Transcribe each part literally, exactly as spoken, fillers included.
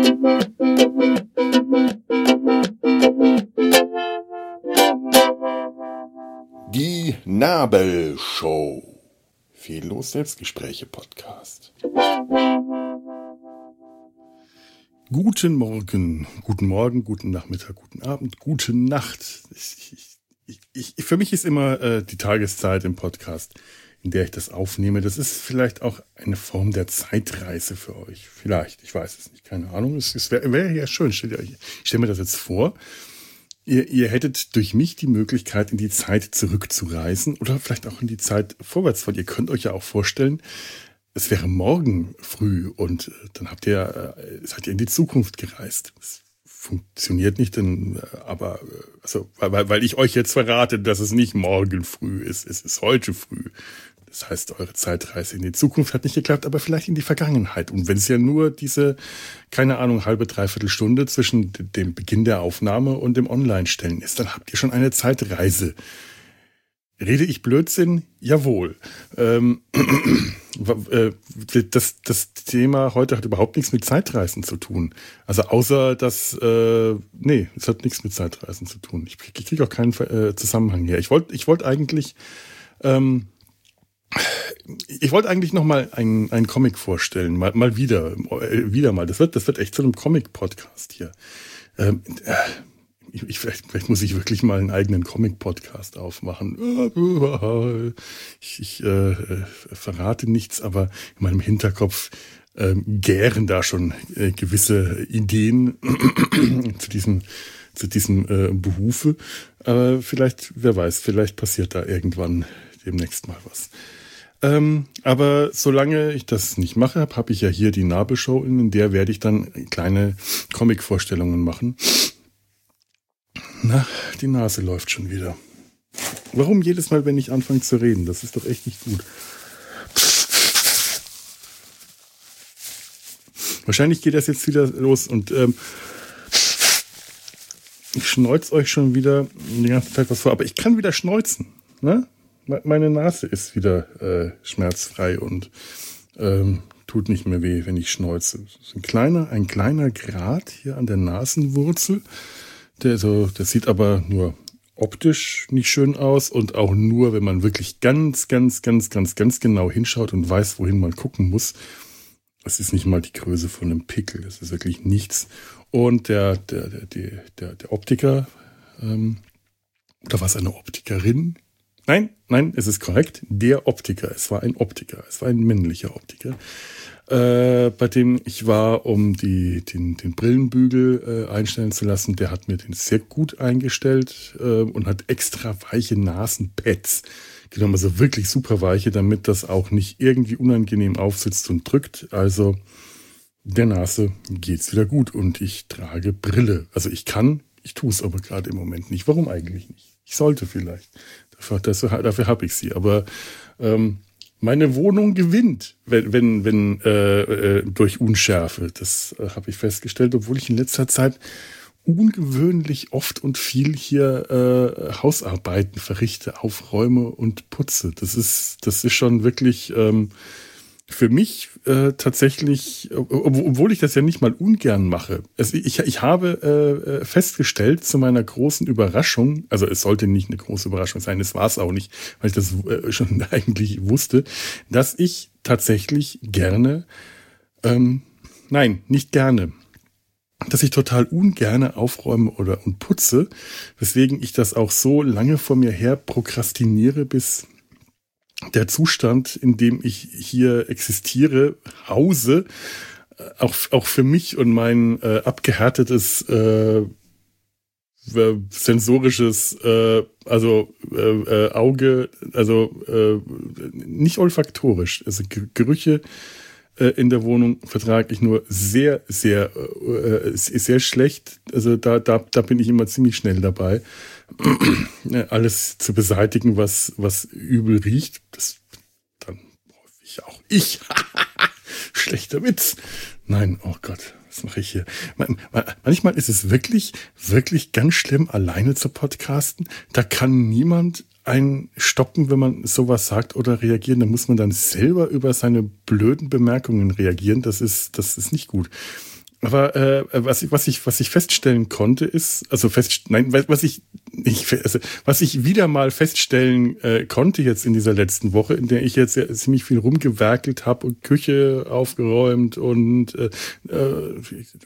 Die Nabelshow. Fehllos Selbstgespräche-Podcast. Guten Morgen, guten Morgen, guten Nachmittag, guten Abend, gute Nacht. Ich, ich, ich, für mich ist immer äh, die Tageszeit im Podcast, in der ich das aufnehme. Das ist vielleicht auch eine Form der Zeitreise für euch. Vielleicht, ich weiß es nicht, keine Ahnung. Es, es wäre wär ja schön. Stell, ich stelle mir das jetzt vor. Ihr, ihr hättet durch mich die Möglichkeit, in die Zeit zurückzureisen oder vielleicht auch in die Zeit vorwärts, weil ihr könnt euch ja auch vorstellen, es wäre morgen früh und dann habt ihr, äh, seid ihr in die Zukunft gereist. Das funktioniert nicht, denn, aber also, weil, weil ich euch jetzt verrate, dass es nicht morgen früh ist, es ist heute früh. Das heißt, eure Zeitreise in die Zukunft hat nicht geklappt, aber vielleicht in die Vergangenheit. Und wenn es ja nur diese, keine Ahnung, halbe, dreiviertel Stunde zwischen dem Beginn der Aufnahme und dem Online-Stellen ist, dann habt ihr schon eine Zeitreise. Rede ich Blödsinn? Jawohl. Ähm, das, das Thema heute hat überhaupt nichts mit Zeitreisen zu tun. Also außer, dass, äh, nee, es hat nichts mit Zeitreisen zu tun. Ich, ich kriege auch keinen äh, Zusammenhang her. Ich wollte ich wollte eigentlich... Ähm, Ich wollte eigentlich noch mal einen, einen Comic vorstellen, mal, mal wieder, äh, wieder mal. Das wird, das wird echt zu einem Comic-Podcast hier. Ähm, äh, ich, vielleicht, vielleicht muss ich wirklich mal einen eigenen Comic-Podcast aufmachen. Ich, ich äh, verrate nichts, aber in meinem Hinterkopf äh, gären da schon äh, gewisse Ideen zu diesem, zu diesem äh, Behufe. Aber vielleicht, wer weiß, vielleicht passiert da irgendwann demnächst mal was. Ähm, aber solange ich das nicht mache, habe hab ich ja hier die Nabelshow, in der werde ich dann kleine Comic-Vorstellungen machen. Na, die Nase läuft schon wieder. Warum jedes Mal, wenn ich anfange zu reden? Das ist doch echt nicht gut. Wahrscheinlich geht das jetzt wieder los und ähm, ich schneuze euch schon wieder die ganze Zeit was vor, aber ich kann wieder schneuzen, ne? Meine Nase ist wieder äh, schmerzfrei und ähm, tut nicht mehr weh, wenn ich schneuze. Das ist ein kleiner, ein kleiner Grat hier an der Nasenwurzel. Der, so, der sieht aber nur optisch nicht schön aus und auch nur, wenn man wirklich ganz, ganz, ganz, ganz, ganz genau hinschaut und weiß, wohin man gucken muss. Es ist nicht mal die Größe von einem Pickel. Es ist wirklich nichts. Und der, der, der, der, der Optiker, ähm, oder was, eine Optikerin? Nein, nein, es ist korrekt. Der Optiker. Es war ein Optiker. Es war ein männlicher Optiker, äh, bei dem ich war, um die, den, den Brillenbügel äh, einstellen zu lassen. Der hat mir den sehr gut eingestellt äh, und hat extra weiche Nasenpads genommen. Also wirklich super weiche, damit das auch nicht irgendwie unangenehm aufsitzt und drückt. Also der Nase geht's wieder gut und ich trage Brille. Also ich kann, ich tue es aber gerade im Moment nicht. Warum eigentlich nicht? Ich sollte vielleicht. Dafür, dafür, dafür habe ich sie. Aber ähm, meine Wohnung gewinnt, wenn, wenn, wenn äh, äh, durch Unschärfe. Das äh, habe ich festgestellt, obwohl ich in letzter Zeit ungewöhnlich oft und viel hier äh, Hausarbeiten verrichte, aufräume und putze. Das ist, das ist schon wirklich ähm, für mich äh, tatsächlich, ob, obwohl ich das ja nicht mal ungern mache. Also ich, ich habe äh, festgestellt, zu meiner großen Überraschung, also es sollte nicht eine große Überraschung sein, es war es auch nicht, weil ich das äh, schon eigentlich wusste, dass ich tatsächlich gerne, ähm, nein, nicht gerne, dass ich total ungerne aufräume oder und putze, weswegen ich das auch so lange vor mir her prokrastiniere, bis der Zustand, in dem ich hier existiere, hause, auch, auch für mich und mein äh, abgehärtetes äh, sensorisches äh, also äh, Auge, also äh, nicht olfaktorisch, also Gerüche äh, in der Wohnung vertrage ich nur sehr, sehr, äh, sehr schlecht. Also da, da, da bin ich immer ziemlich schnell dabei, alles zu beseitigen, was, was übel riecht. Das dann häufig auch ich. Schlechter Witz. Nein, oh Gott, was mache ich hier? Manchmal ist es wirklich, wirklich ganz schlimm, alleine zu podcasten. Da kann niemand einen stoppen, wenn man sowas sagt oder reagieren. Da muss man dann selber über seine blöden Bemerkungen reagieren. Das ist, das ist nicht gut. Aber äh, was ich, was ich, was ich feststellen konnte, ist, also fest, nein, was ich nicht, also was ich wieder mal feststellen äh, konnte jetzt in dieser letzten Woche, in der ich jetzt ja ziemlich viel rumgewerkelt habe und Küche aufgeräumt und äh, äh,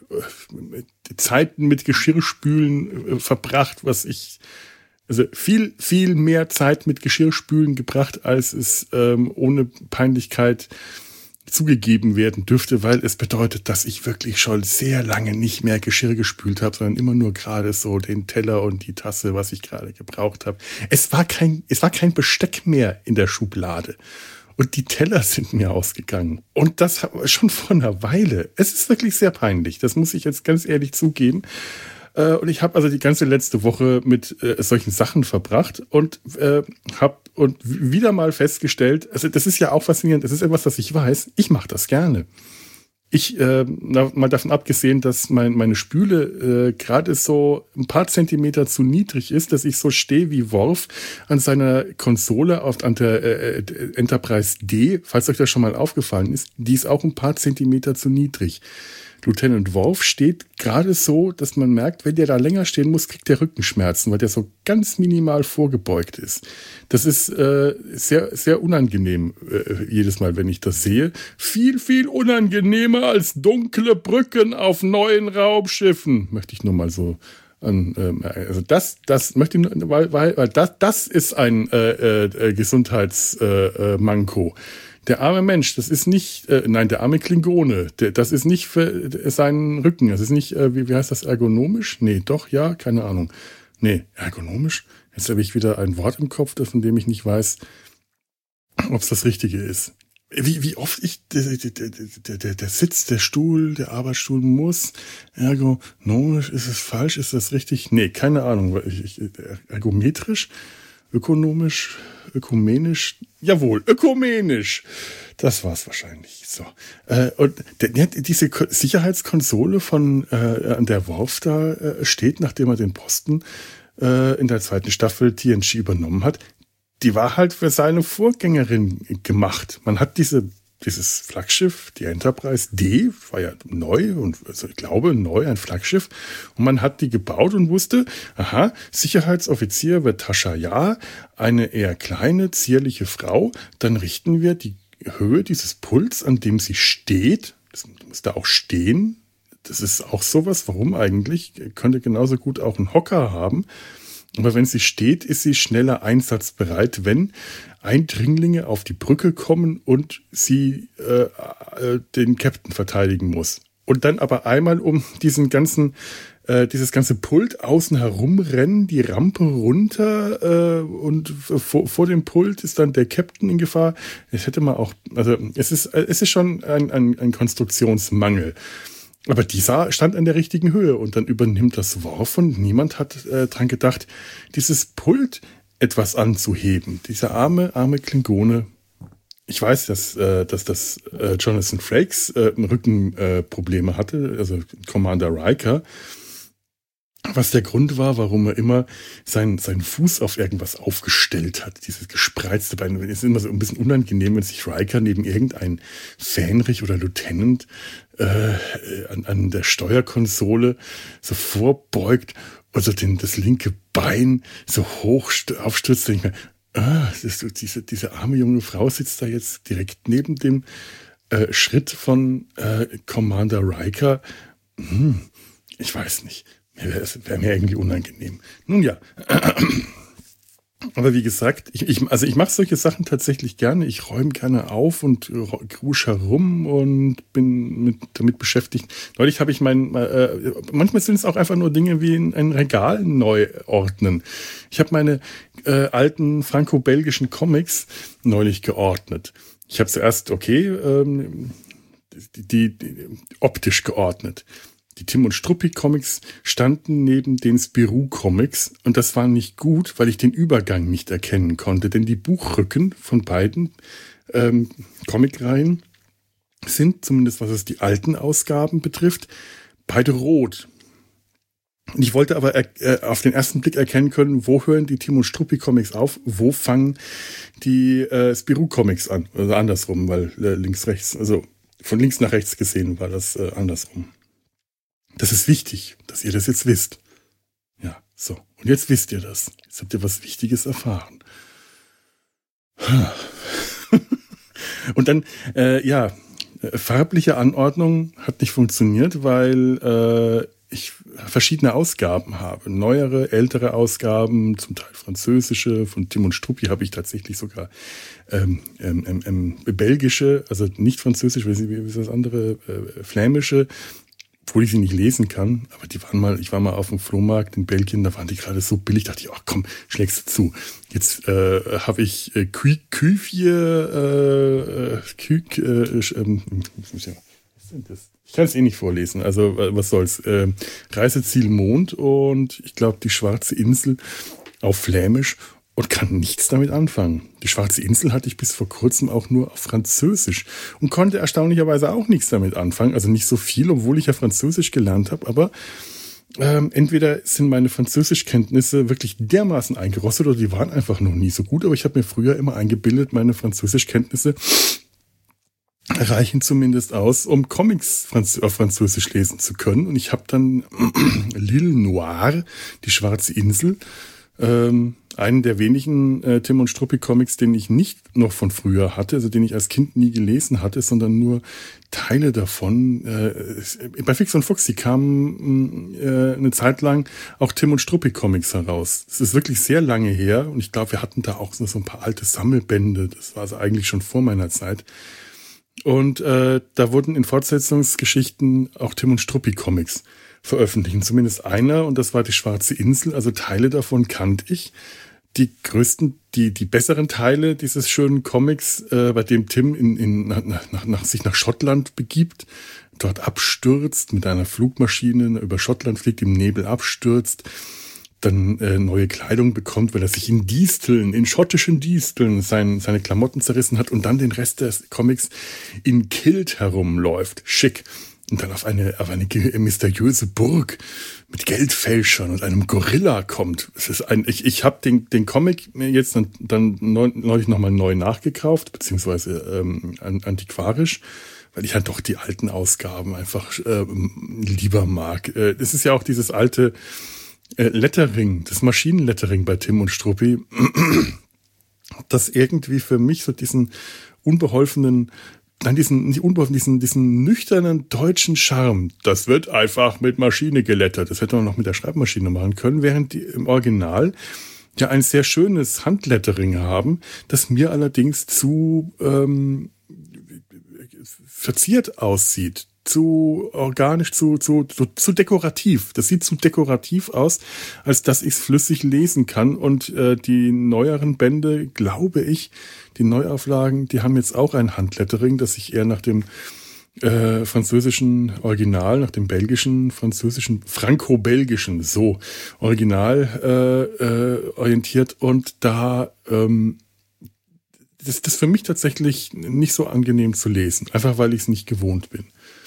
Zeiten mit Geschirrspülen äh, verbracht, was ich also viel, viel mehr Zeit mit Geschirrspülen gebracht, als es ähm, ohne Peinlichkeit zugegeben werden dürfte, weil es bedeutet, dass ich wirklich schon sehr lange nicht mehr Geschirr gespült habe, sondern immer nur gerade so den Teller und die Tasse, was ich gerade gebraucht habe. Es war kein, es war kein Besteck mehr in der Schublade. Und die Teller sind mir ausgegangen. Und das schon vor einer Weile. Es ist wirklich sehr peinlich. Das muss ich jetzt ganz ehrlich zugeben. Und ich habe also die ganze letzte Woche mit äh, solchen Sachen verbracht und äh, habe und wieder mal festgestellt, also das ist ja auch faszinierend, das ist etwas, das ich weiß, ich mache das gerne. Ich, äh, mal davon abgesehen, dass mein, meine Spüle äh, gerade so ein paar Zentimeter zu niedrig ist, dass ich so stehe wie Worf an seiner Konsole auf, an der äh, Enterprise D, falls euch das schon mal aufgefallen ist, die ist auch ein paar Zentimeter zu niedrig. Lieutenant Worf steht gerade so, dass man merkt, wenn der da länger stehen muss, kriegt der Rückenschmerzen, weil der so ganz minimal vorgebeugt ist. Das ist äh, sehr, sehr unangenehm äh, jedes Mal, wenn ich das sehe. Viel, viel unangenehmer als dunkle Brücken auf neuen Raumschiffen. Möchte ich nur mal so an, ähm, also das, das möchte ich, weil, weil, weil das, das ist ein äh, äh, Gesundheitsmanko. Äh, Der arme Mensch, das ist nicht, äh, nein, der arme Klingone, der, das ist nicht für seinen Rücken, das ist nicht, äh, wie, wie heißt das, ergonomisch? Nee, doch, ja, keine Ahnung. Nee, ergonomisch? Jetzt habe ich wieder ein Wort im Kopf, das von dem ich nicht weiß, ob es das Richtige ist. Wie, wie oft ich, der, der, der, der, der Sitz, der Stuhl, der Arbeitsstuhl muss, ergonomisch, ist es falsch, ist das richtig? Nee, keine Ahnung, ich, ich, ergometrisch? Ökonomisch, ökumenisch, jawohl, ökumenisch. Das war's wahrscheinlich. So. Äh, und der, diese Sicherheitskonsole von äh, an der Worf da äh, steht, nachdem er den Posten äh, in der zweiten Staffel T N G übernommen hat, die war halt für seine Vorgängerin gemacht. Man hat diese dieses Flaggschiff, die Enterprise D, war ja neu und also ich glaube neu, ein Flaggschiff. Und man hat die gebaut und wusste, aha, Sicherheitsoffizier wird Tascha Yar, eine eher kleine, zierliche Frau. Dann richten wir die Höhe dieses Pults, an dem sie steht. Das muss da auch stehen. Das ist auch sowas. Warum eigentlich? Könnte genauso gut auch einen Hocker haben. Aber wenn sie steht, ist sie schneller einsatzbereit, wenn Eindringlinge auf die Brücke kommen und sie äh, äh, den Captain verteidigen muss. Und dann aber einmal um diesen ganzen, äh, dieses ganze Pult außen herum rennen, die Rampe runter äh, und vor, vor dem Pult ist dann der Captain in Gefahr. Es hätte man auch, also es ist, es ist schon ein, ein, ein Konstruktionsmangel. Aber dieser stand an der richtigen Höhe und dann übernimmt das Worf und niemand hat äh, dran gedacht, dieses Pult etwas anzuheben. Dieser arme, arme Klingone. Ich weiß, dass, äh, dass das äh, Jonathan Frakes äh, Rückenprobleme äh, hatte, also Commander Riker. Was der Grund war, warum er immer seinen, seinen Fuß auf irgendwas aufgestellt hat. Dieses gespreizte Bein. Es ist immer so ein bisschen unangenehm, wenn sich Riker neben irgendein Fähnrich oder Lieutenant äh, an, an der Steuerkonsole so vorbeugt und so den, das linke Bein so hoch aufstürzt. Denke ich mir, ah, das, diese, diese arme junge Frau sitzt da jetzt direkt neben dem äh, Schritt von äh, Commander Riker. Hm, ich weiß nicht. Das wäre mir irgendwie unangenehm. Nun ja, aber wie gesagt, ich, ich, also ich mache solche Sachen tatsächlich gerne. Ich räume gerne auf und krusch herum und bin mit, damit beschäftigt. Neulich habe ich mein, äh, manchmal sind es auch einfach nur Dinge wie ein, ein Regal neu ordnen. Ich habe meine äh, alten franco-belgischen Comics neulich geordnet. Ich habe zuerst, okay, ähm, die, die optisch geordnet. Die Tim und Struppi Comics standen neben den Spirou Comics und das war nicht gut, weil ich den Übergang nicht erkennen konnte, denn die Buchrücken von beiden ähm, Comicreihen sind, zumindest was es die alten Ausgaben betrifft, beide rot. Und ich wollte aber äh, auf den ersten Blick erkennen können, wo hören die Tim und Struppi Comics auf, wo fangen die äh, Spirou Comics an, also andersrum, weil äh, links, rechts, also von links nach rechts gesehen war das äh, andersrum. Das ist wichtig, dass ihr das jetzt wisst. Ja, so. Und jetzt wisst ihr das. Jetzt habt ihr was Wichtiges erfahren. Und dann, äh, ja, farbliche Anordnung hat nicht funktioniert, weil äh, ich verschiedene Ausgaben habe. Neuere, ältere Ausgaben, zum Teil französische. Von Tim und Struppi habe ich tatsächlich sogar ähm, ähm, ähm, belgische, also nicht französisch, wie ist das andere, äh, flämische, obwohl ich sie nicht lesen kann. Aber die waren mal, ich war mal auf dem Flohmarkt in Belgien, da waren die gerade so billig, dachte ich, ach komm, schlägst du zu. Jetzt äh, habe ich äh, Küfje, äh, Kük, äh, ähm, was sind das? Ich kann es eh nicht vorlesen, also was soll's. Äh, Reiseziel Mond und ich glaube die Schwarze Insel auf Flämisch und kann nichts damit anfangen. Die Schwarze Insel hatte ich bis vor kurzem auch nur auf Französisch und konnte erstaunlicherweise auch nichts damit anfangen. Also nicht so viel, obwohl ich ja Französisch gelernt habe, aber ähm, entweder sind meine Französischkenntnisse wirklich dermaßen eingerostet oder die waren einfach noch nie so gut, aber ich habe mir früher immer eingebildet, meine Französischkenntnisse reichen zumindest aus, um Comics Franz- auf Französisch lesen zu können. Und ich habe dann L'Île Noire, die Schwarze Insel, ähm, einen der wenigen äh, Tim und Struppi Comics, den ich nicht noch von früher hatte, also den ich als Kind nie gelesen hatte, sondern nur Teile davon. Äh, bei Fix und Foxy kamen äh, eine Zeit lang auch Tim und Struppi Comics heraus. Das ist wirklich sehr lange her und ich glaube, wir hatten da auch so, so ein paar alte Sammelbände. Das war also eigentlich schon vor meiner Zeit. Und äh, da wurden in Fortsetzungsgeschichten auch Tim und Struppi Comics veröffentlicht. Zumindest einer, und das war die Schwarze Insel. Also Teile davon kannte ich. Die größten, die die besseren Teile dieses schönen Comics, äh, bei dem Tim in, in, nach, nach, nach, sich nach Schottland begibt, dort abstürzt, mit einer Flugmaschine über Schottland fliegt, im Nebel abstürzt, dann äh, neue Kleidung bekommt, weil er sich in Disteln, in schottischen Disteln sein, seine Klamotten zerrissen hat und dann den Rest des Comics in Kilt herumläuft. Schick. Und dann auf eine, auf eine mysteriöse Burg mit Geldfälschern und einem Gorilla kommt. Es ist ein, ich, ich habe den, den Comic mir jetzt dann, dann neulich nochmal neu nachgekauft, beziehungsweise ähm, antiquarisch, weil ich halt doch die alten Ausgaben einfach äh, lieber mag. Äh, es ist ja auch dieses alte Äh, Lettering, das Maschinenlettering bei Tim und Struppi, das irgendwie für mich so diesen unbeholfenen, nein, diesen, nicht unbeholfen, diesen, diesen nüchternen deutschen Charme, das wird einfach mit Maschine gelettert. Das hätte man noch mit der Schreibmaschine machen können, während die im Original ja ein sehr schönes Handlettering haben, das mir allerdings zu ähm, verziert aussieht. Zu organisch, zu, zu, zu, zu dekorativ. Das sieht zu dekorativ aus, als dass ich es flüssig lesen kann. Und äh, die neueren Bände, glaube ich, die Neuauflagen, die haben jetzt auch ein Handlettering, das sich eher nach dem äh, französischen Original, nach dem belgischen, französischen, franco-belgischen, so, Original äh, äh, orientiert. Und da ähm, das, das ist für mich tatsächlich nicht so angenehm zu lesen, einfach weil ich es nicht gewohnt bin.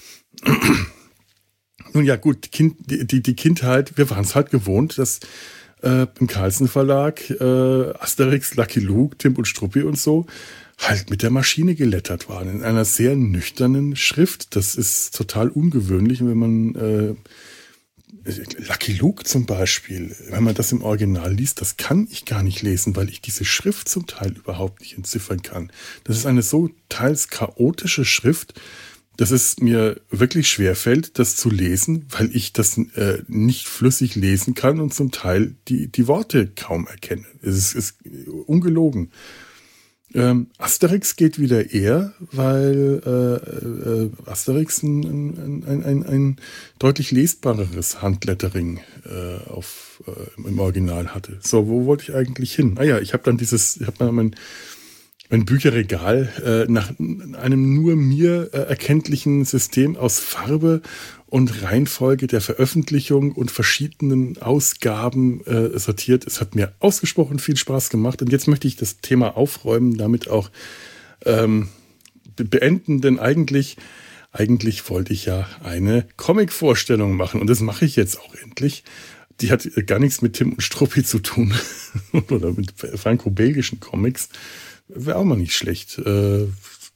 Nun ja, gut, kind, die, die Kindheit, wir waren es halt gewohnt, dass äh, im Carlsen Verlag äh, Asterix, Lucky Luke, Tim und Struppi und so halt mit der Maschine gelettert waren, in einer sehr nüchternen Schrift. Das ist total ungewöhnlich, wenn man äh, Lucky Luke zum Beispiel, wenn man das im Original liest, das kann ich gar nicht lesen, weil ich diese Schrift zum Teil überhaupt nicht entziffern kann. Das ist eine so teils chaotische Schrift, dass es mir wirklich schwerfällt, das zu lesen, weil ich das äh, nicht flüssig lesen kann und zum Teil die, die Worte kaum erkenne. Es ist, ist ungelogen. Ähm, Asterix geht wieder eher, weil äh, äh, Asterix ein, ein, ein, ein, ein deutlich lesbareres Handlettering äh, auf, äh, im Original hatte. So, wo wollte ich eigentlich hin? Ah ja, ich habe dann dieses, ich habe mal mein Mein Bücherregal äh, nach einem nur mir äh, erkenntlichen System aus Farbe und Reihenfolge der Veröffentlichung und verschiedenen Ausgaben äh, sortiert. Es hat mir ausgesprochen viel Spaß gemacht und jetzt möchte ich das Thema aufräumen, damit auch ähm, beenden, denn eigentlich, eigentlich wollte ich ja eine Comic-Vorstellung machen und das mache ich jetzt auch endlich. Die hat gar nichts mit Tim und Struppi zu tun oder mit franco-belgischen Comics. Wäre auch mal nicht schlecht.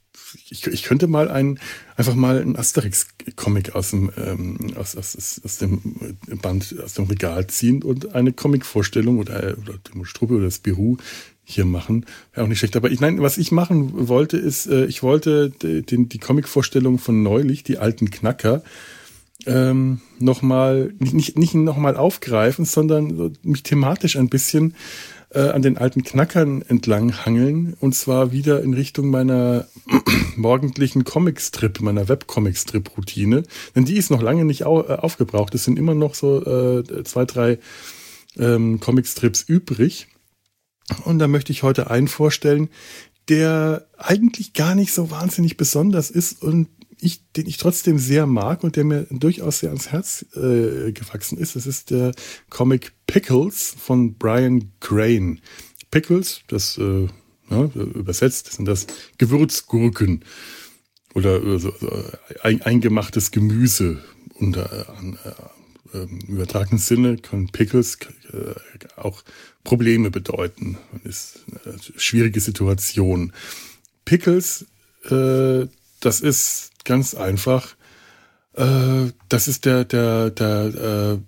ich, ich könnte mal einen, einfach mal einen Asterix-Comic aus dem, ähm, aus, aus, aus dem Band, aus dem Regal ziehen und eine Comic-Vorstellung oder, oder die Struppi oder das Spirou hier machen. Wäre auch nicht schlecht. Aber ich, nein, was ich machen wollte, ist, äh, ich wollte den, die Comic-Vorstellung von neulich, die alten Knacker, ähm, nochmal, nicht, nicht, nicht nochmal aufgreifen, sondern mich thematisch ein bisschen äh, an den alten Knackern entlang hangeln, und zwar wieder in Richtung meiner morgendlichen Comicstrip, meiner Webcomic-Strip-Routine, denn die ist noch lange nicht au- äh, aufgebraucht. Es sind immer noch so äh, zwei, drei ähm, Comicstrips übrig, und da möchte ich heute einen vorstellen, der eigentlich gar nicht so wahnsinnig besonders ist und ich, den ich trotzdem sehr mag und der mir durchaus sehr ans Herz äh, gewachsen ist. Das ist der Comic Pickles von Brian Crane. Pickles, das äh, ja, übersetzt, sind das Gewürzgurken oder äh, so, so ein, eingemachtes Gemüse. Unter äh, äh, im übertragenen Sinne können Pickles äh, auch Probleme bedeuten. Das ist eine schwierige Situation. Pickles, äh, das ist ganz einfach. Äh, das ist der, der, der,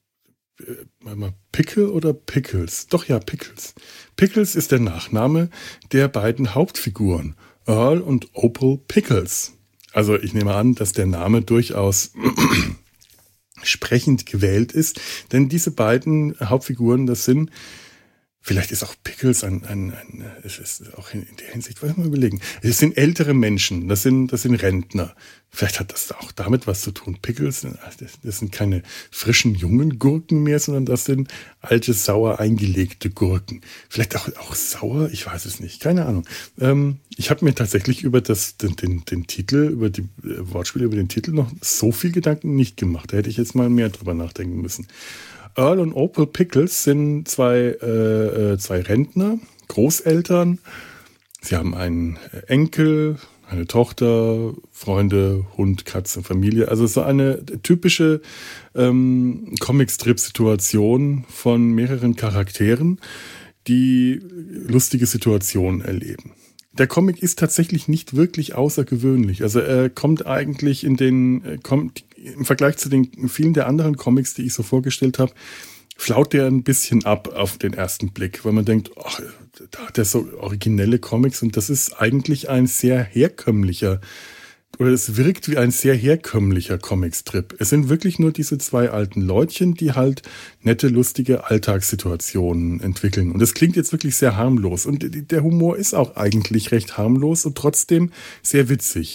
äh, mal Pickle oder Pickles? Doch ja, Pickles. Pickles ist der Nachname der beiden Hauptfiguren, Earl und Opal Pickles. Also ich nehme an, dass der Name durchaus sprechend gewählt ist, denn diese beiden Hauptfiguren, das sind, vielleicht ist auch Pickles ein, ein, ein es ist auch in, in der Hinsicht, wollen wir mal überlegen. Es sind ältere Menschen, das sind, das sind Rentner. Vielleicht hat das auch damit was zu tun. Pickles, das sind keine frischen, jungen Gurken mehr, sondern das sind alte, sauer eingelegte Gurken. Vielleicht auch, auch sauer, ich weiß es nicht, keine Ahnung. Ähm, ich habe mir tatsächlich über das, den, den, den Titel, über die Wortspiele, über den Titel noch so viel Gedanken nicht gemacht. Da hätte ich jetzt mal mehr drüber nachdenken müssen. Earl und Opal Pickles sind zwei, äh, zwei Rentner, Großeltern. Sie haben einen Enkel, eine Tochter, Freunde, Hund, Katze, Familie. Also so eine typische ähm, Comic-Strip-Situation von mehreren Charakteren, die lustige Situationen erleben. Der Comic ist tatsächlich nicht wirklich außergewöhnlich. Also er kommt eigentlich in den, kommt im Vergleich zu den vielen der anderen Comics, die ich so vorgestellt habe, flaut der ein bisschen ab auf den ersten Blick, weil man denkt, ach, da hat er so originelle Comics und das ist eigentlich ein sehr herkömmlicher, oder es wirkt wie ein sehr herkömmlicher Comicstrip. Es sind wirklich nur diese zwei alten Leutchen, die halt nette, lustige Alltagssituationen entwickeln. Und das klingt jetzt wirklich sehr harmlos. Und der Humor ist auch eigentlich recht harmlos und trotzdem sehr witzig.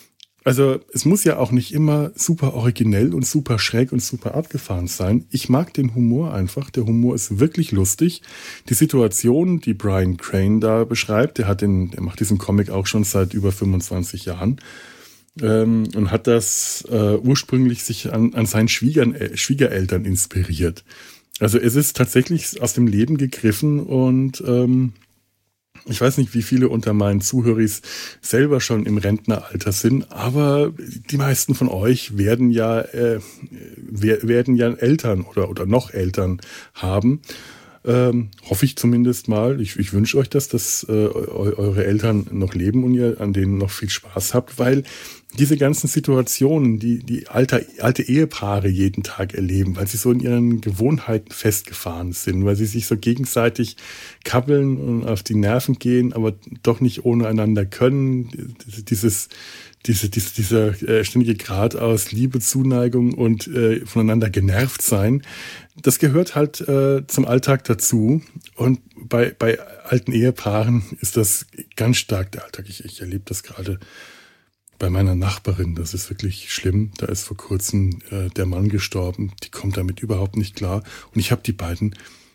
Also es muss ja auch nicht immer super originell und super schräg und super abgefahren sein. Ich mag den Humor einfach. Der Humor ist wirklich lustig. Die Situation, die Brian Crane da beschreibt, der hat den, der macht diesen Comic auch schon seit über fünfundzwanzig Jahren. Ähm, und hat das äh, ursprünglich sich an, an seinen Schwiegern, äh, Schwiegereltern inspiriert. Also es ist tatsächlich aus dem Leben gegriffen und ähm, ich weiß nicht, wie viele unter meinen Zuhörern selber schon im Rentneralter sind, aber die meisten von euch werden ja äh, werden ja Eltern oder oder noch Eltern haben. Ähm, hoffe ich zumindest mal. Ich, ich wünsche euch, dass das äh, eu- eure Eltern noch leben und ihr an denen noch viel Spaß habt, weil diese ganzen Situationen, die die alte, alte Ehepaare jeden Tag erleben, weil sie so in ihren Gewohnheiten festgefahren sind, weil sie sich so gegenseitig kabbeln und auf die Nerven gehen, aber doch nicht ohne einander können. Dieses Diese, diese, dieser äh, ständige Grad aus Liebe, Zuneigung und äh, voneinander genervt sein, das gehört halt äh, zum Alltag dazu. Und bei, bei alten Ehepaaren ist das ganz stark der Alltag. Ich, ich erlebe das gerade bei meiner Nachbarin. Das ist wirklich schlimm. Da ist vor kurzem äh, der Mann gestorben. Die kommt damit überhaupt nicht klar. Und ich habe die beiden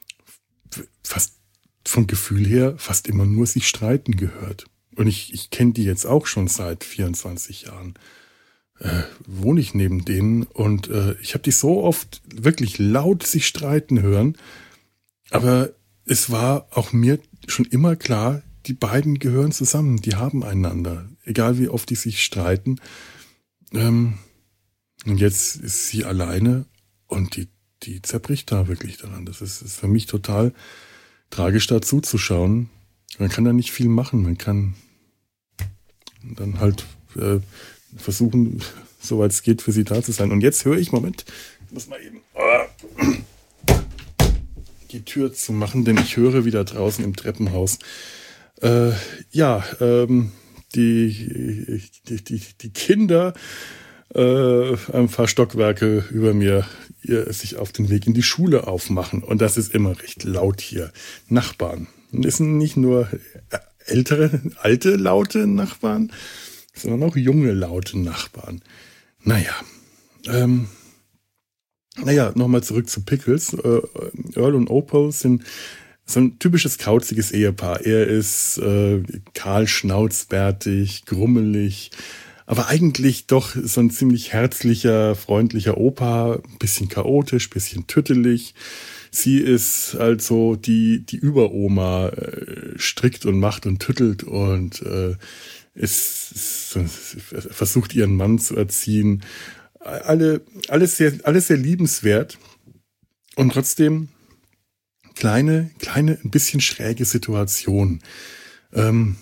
fast vom Gefühl her fast immer nur sich streiten gehört. Und ich, ich kenne die jetzt auch schon seit vierundzwanzig Jahren. Äh, wohne ich neben denen und äh, ich habe die so oft wirklich laut sich streiten hören. Aber es war auch mir schon immer klar, die beiden gehören zusammen, die haben einander. Egal wie oft die sich streiten. Ähm, und jetzt ist sie alleine und die, die zerbricht da wirklich daran. Das ist, ist für mich total tragisch, da zuzuschauen. Man kann da nicht viel machen. Man kann Und dann halt äh, versuchen, soweit es geht, für sie da zu sein. Und jetzt höre ich, Moment, ich muss mal eben oh, die Tür zu machen, denn ich höre wieder draußen im Treppenhaus. Äh, ja, ähm, die, die, die, die Kinder äh, ein paar Stockwerke über mir ihr, sich auf den Weg in die Schule aufmachen. Und das ist immer recht laut hier. Nachbarn. Und es sind nicht nur ältere, alte, laute Nachbarn, sondern auch junge, laute Nachbarn. Naja, ähm, naja, nochmal zurück zu Pickles. Äh, Earl und Opal sind so ein typisches kauziges Ehepaar. Er ist äh, kahl, schnauzbärtig, grummelig, aber eigentlich doch so ein ziemlich herzlicher, freundlicher Opa, bisschen chaotisch, bisschen tüttelig. Sie ist also die die Überoma, äh, strickt und macht und tüttelt und äh, ist, ist, versucht ihren Mann zu erziehen. Alle alles sehr alles sehr liebenswert und trotzdem kleine kleine ein bisschen schräge Situation, ähm,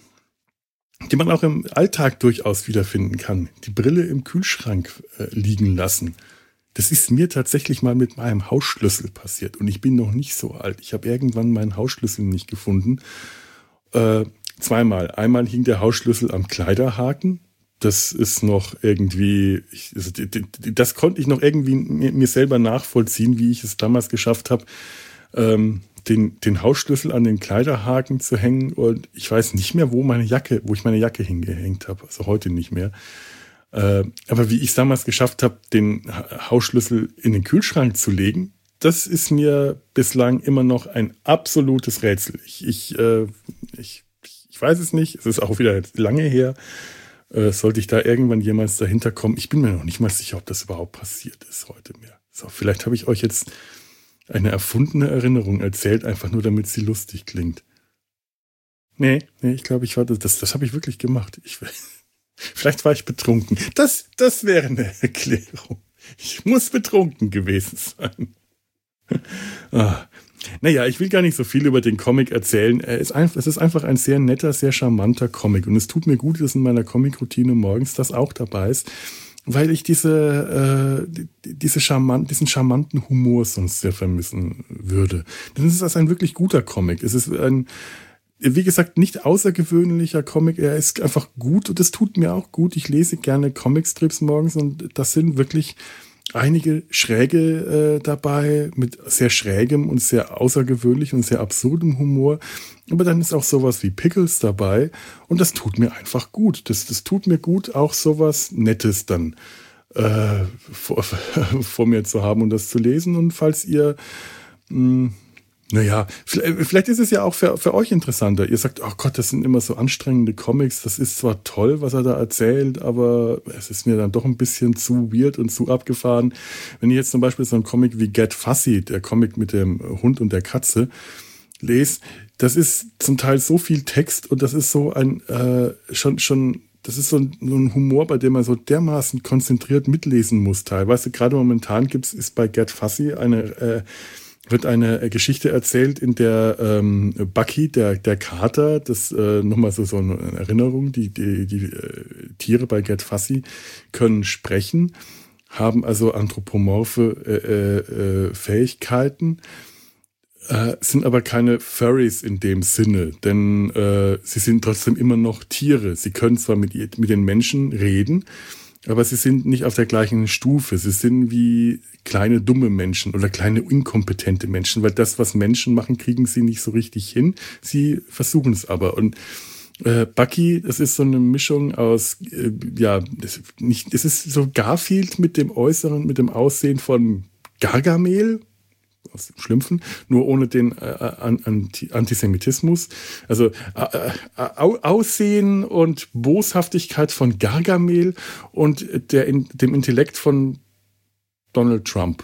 die man auch im Alltag durchaus wiederfinden kann. Die Brille im Kühlschrank äh, liegen lassen. Das ist mir tatsächlich mal mit meinem Hausschlüssel passiert. Und ich bin noch nicht so alt. Ich habe irgendwann meinen Hausschlüssel nicht gefunden. Äh, zweimal. Einmal hing der Hausschlüssel am Kleiderhaken. Das ist noch irgendwie, ich, also, das konnte ich noch irgendwie mir, mir selber nachvollziehen, wie ich es damals geschafft habe, ähm, den, den Hausschlüssel an den Kleiderhaken zu hängen. Und ich weiß nicht mehr, wo meine Jacke, wo ich meine Jacke hingehängt habe. Also heute nicht mehr. Äh, aber wie ich es damals geschafft habe, den Hausschlüssel in den Kühlschrank zu legen, das ist mir bislang immer noch ein absolutes Rätsel. Ich, ich, äh, ich, ich weiß es nicht. Es ist auch wieder lange her. Äh, sollte ich da irgendwann jemals dahinter kommen? Ich bin mir noch nicht mal sicher, ob das überhaupt passiert ist heute mehr. So, vielleicht habe ich euch jetzt eine erfundene Erinnerung erzählt, einfach nur damit sie lustig klingt. Nee, nee, ich glaube, ich war das, das, das habe ich wirklich gemacht. Ich Vielleicht war ich betrunken. Das, das wäre eine Erklärung. Ich muss betrunken gewesen sein. Ah. Naja, ich will gar nicht so viel über den Comic erzählen. Er ist einfach, es ist einfach ein sehr netter, sehr charmanter Comic. Und es tut mir gut, dass in meiner Comic-Routine morgens das auch dabei ist, weil ich diese, äh, diese charmant, diesen charmanten Humor sonst sehr vermissen würde. Denn es ist ein wirklich guter Comic. Es ist ein Wie gesagt, nicht außergewöhnlicher Comic, er ist einfach gut und das tut mir auch gut. Ich lese gerne Comicstrips morgens und das sind wirklich einige Schräge äh, dabei mit sehr schrägem und sehr außergewöhnlichem und sehr absurdem Humor. Aber dann ist auch sowas wie Pickles dabei und das tut mir einfach gut. Das, das tut mir gut, auch sowas Nettes dann äh, vor, vor mir zu haben und das zu lesen. Und falls ihr mh, Naja, vielleicht ist es ja auch für, für euch interessanter. Ihr sagt, oh Gott, das sind immer so anstrengende Comics. Das ist zwar toll, was er da erzählt, aber es ist mir dann doch ein bisschen zu weird und zu abgefahren. Wenn ich jetzt zum Beispiel so einen Comic wie Get Fussy, der Comic mit dem Hund und der Katze, lese, das ist zum Teil so viel Text und das ist so ein, äh, schon, schon, das ist so ein, so ein Humor, bei dem man so dermaßen konzentriert mitlesen muss teilweise. Gerade momentan gibt's, ist bei Get Fussy eine, äh, wird eine Geschichte erzählt, in der ähm, Bucky, der der Kater, das äh, nochmal so so eine Erinnerung, die die die äh, Tiere bei Get Fussy können sprechen, haben also anthropomorphe äh, äh, Fähigkeiten, äh, sind aber keine Furries in dem Sinne, denn äh, sie sind trotzdem immer noch Tiere. Sie können zwar mit mit den Menschen reden, aber sie sind nicht auf der gleichen Stufe. Sie sind wie kleine dumme Menschen oder kleine inkompetente Menschen, weil das, was Menschen machen, kriegen sie nicht so richtig hin. Sie versuchen es aber. Und äh, Bucky, das ist so eine Mischung aus, äh, ja, das, nicht, es ist so Garfield mit dem Äußeren, mit dem Aussehen von Gargamel, aus dem Schlümpfen, nur ohne den äh, Anti Antisemitismus. Also äh, äh, Aussehen und Boshaftigkeit von Gargamel und der in, dem Intellekt von Donald Trump.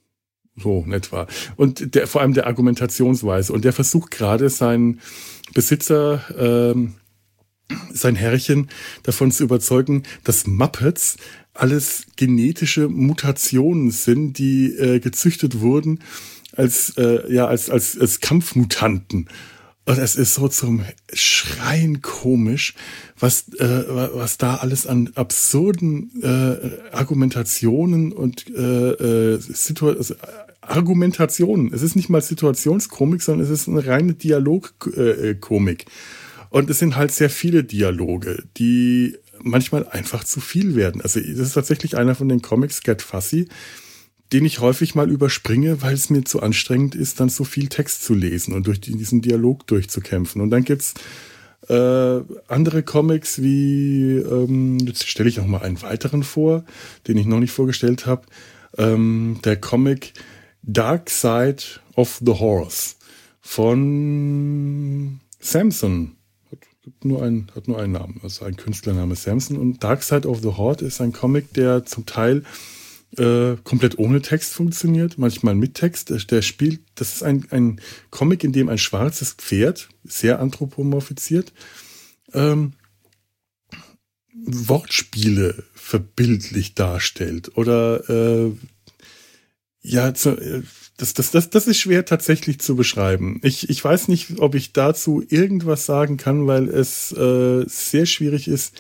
So, in etwa. Und der, vor allem der Argumentationsweise. Und der versucht gerade seinen Besitzer, ähm, sein Herrchen, davon zu überzeugen, dass Muppets alles genetische Mutationen sind, die äh, gezüchtet wurden als, äh, ja, als, als, als Kampfmutanten. Und es ist so zum Schreien komisch, was, äh, was da alles an absurden äh, Argumentationen und äh, äh, Situa- also Argumentationen. Es ist nicht mal Situationskomik, sondern es ist eine reine Dialogkomik. Und es sind halt sehr viele Dialoge, die manchmal einfach zu viel werden. Also das ist tatsächlich einer von den Comics, Get Fussy, den ich häufig mal überspringe, weil es mir zu anstrengend ist, dann so viel Text zu lesen und durch diesen Dialog durchzukämpfen. Und dann gibt's äh, andere Comics wie, ähm, jetzt stelle ich auch mal einen weiteren vor, den ich noch nicht vorgestellt habe, ähm, der Comic Dark Side of the Horse von Samson. Hat nur einen, hat nur einen Namen, also ein Künstlername Samson. Und Dark Side of the Horde ist ein Comic, der zum Teil Äh, komplett ohne Text funktioniert, manchmal mit Text. Der, der spielt, das ist ein, ein Comic, in dem ein schwarzes Pferd, sehr anthropomorphisiert, ähm, Wortspiele verbildlich darstellt. Oder äh, ja, zu, äh, das, das, das, das ist schwer tatsächlich zu beschreiben. Ich, ich weiß nicht, ob ich dazu irgendwas sagen kann, weil es äh, sehr schwierig ist.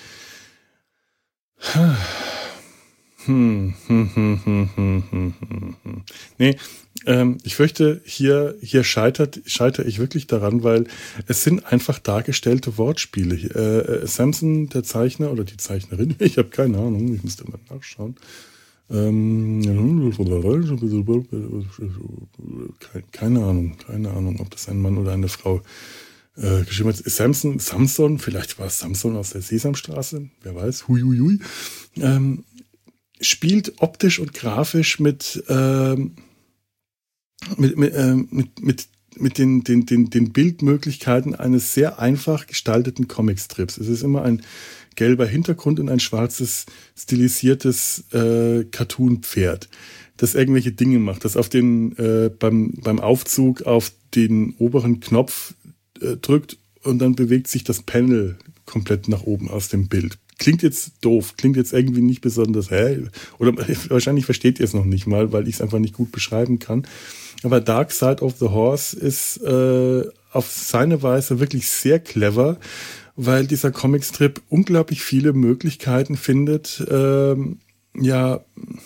Hm, hm, hm, hm, hm, hm, hm, hm. Nee, ähm, ich fürchte, hier, hier scheitert, scheitere ich wirklich daran, weil es sind einfach dargestellte Wortspiele. Äh, Samson, der Zeichner oder die Zeichnerin, ich habe keine Ahnung, ich müsste mal nachschauen. Ähm, keine, keine Ahnung, keine Ahnung, ob das ein Mann oder eine Frau äh, geschrieben hat. Samson, Samson, vielleicht war es Samson aus der Sesamstraße, wer weiß, huiuiui. Ähm, spielt optisch und grafisch mit, ähm, mit, mit, äh, mit, mit, mit den, den, den, den Bildmöglichkeiten eines sehr einfach gestalteten Comicstrips. Es ist immer ein gelber Hintergrund und ein schwarzes, stilisiertes äh, Cartoon-Pferd, das irgendwelche Dinge macht, das auf den, äh, beim, beim Aufzug auf den oberen Knopf äh, drückt und dann bewegt sich das Panel komplett nach oben aus dem Bild. Klingt jetzt doof, klingt jetzt irgendwie nicht besonders, hä? Oder wahrscheinlich versteht ihr es noch nicht mal, weil ich es einfach nicht gut beschreiben kann. Aber Dark Side of the Horse ist äh, auf seine Weise wirklich sehr clever, weil dieser Comicstrip unglaublich viele Möglichkeiten findet, ähm, ja,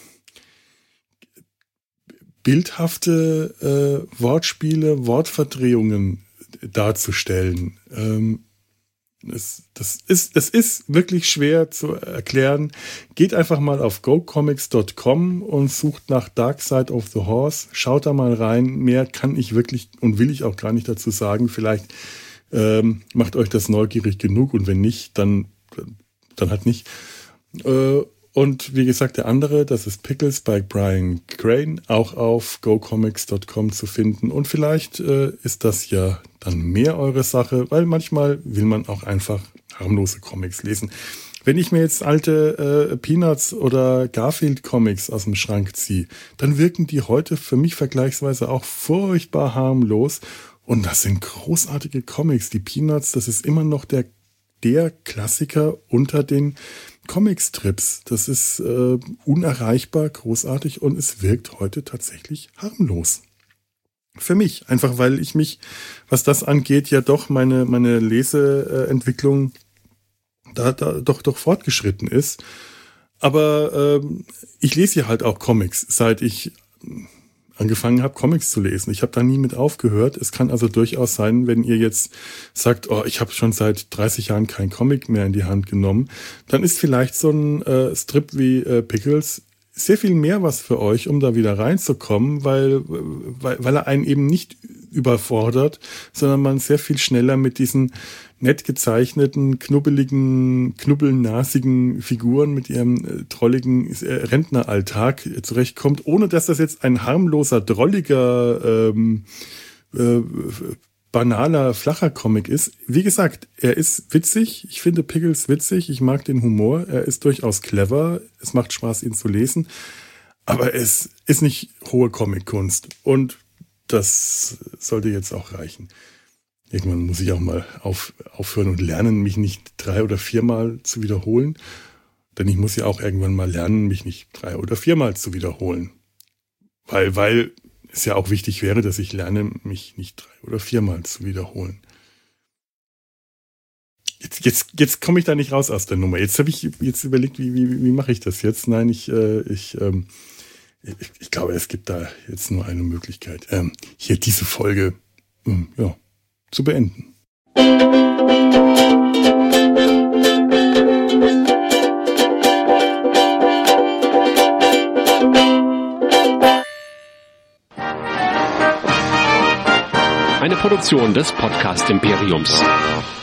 bildhafte äh, Wortspiele, Wortverdrehungen darzustellen. Ähm, Das, das, ist, das ist wirklich schwer zu erklären. Geht einfach mal auf go comics dot com und sucht nach Dark Side of the Horse. Schaut da mal rein. Mehr kann ich wirklich und will ich auch gar nicht dazu sagen. Vielleicht ähm, macht euch das neugierig genug und wenn nicht, dann, dann halt nicht. Äh, und wie gesagt, der andere, das ist Pickles bei Brian Crane, auch auf go comics dot com zu finden. Und vielleicht äh, ist das ja dann mehr eure Sache, weil manchmal will man auch einfach harmlose Comics lesen. Wenn ich mir jetzt alte äh, Peanuts oder Garfield Comics aus dem Schrank ziehe, dann wirken die heute für mich vergleichsweise auch furchtbar harmlos. Und das sind großartige Comics. Die Peanuts, das ist immer noch der, der Klassiker unter den Comicstrips. Das ist äh, unerreichbar, großartig und es wirkt heute tatsächlich harmlos. Für mich, einfach weil ich mich, was das angeht, ja doch meine, meine Leseentwicklung da, da doch, doch fortgeschritten ist. Aber ähm, ich lese ja halt auch Comics, seit ich angefangen habe, Comics zu lesen. Ich habe da nie mit aufgehört. Es kann also durchaus sein, wenn ihr jetzt sagt, oh, ich habe schon seit dreißig Jahren kein Comic mehr in die Hand genommen, dann ist vielleicht so ein äh, Strip wie äh, Pickles sehr viel mehr was für euch, um da wieder reinzukommen, weil, weil, weil er einen eben nicht überfordert, sondern man sehr viel schneller mit diesen nett gezeichneten, knubbeligen, knubbelnasigen Figuren mit ihrem äh, drolligen äh, Rentneralltag äh, zurechtkommt, ohne dass das jetzt ein harmloser, drolliger, ähm, äh, banaler, flacher Comic ist. Wie gesagt, er ist witzig. Ich finde Pickles witzig. Ich mag den Humor. Er ist durchaus clever. Es macht Spaß, ihn zu lesen. Aber es ist nicht hohe Comic-Kunst. Und das sollte jetzt auch reichen. Irgendwann muss ich auch mal auf, aufhören und lernen, mich nicht drei oder viermal zu wiederholen. Denn ich muss ja auch irgendwann mal lernen, mich nicht drei oder viermal zu wiederholen. Weil, weil es ja auch wichtig wäre, dass ich lerne, mich nicht drei oder viermal zu wiederholen. Jetzt, jetzt, jetzt komme ich da nicht raus aus der Nummer. Jetzt habe ich jetzt überlegt, wie, wie, wie mache ich das jetzt? Nein, ich, äh, ich, ähm, ich, ich glaube, es gibt da jetzt nur eine Möglichkeit, ähm, hier diese Folge ähm, ja, zu beenden. Eine Produktion des Podcast Imperiums.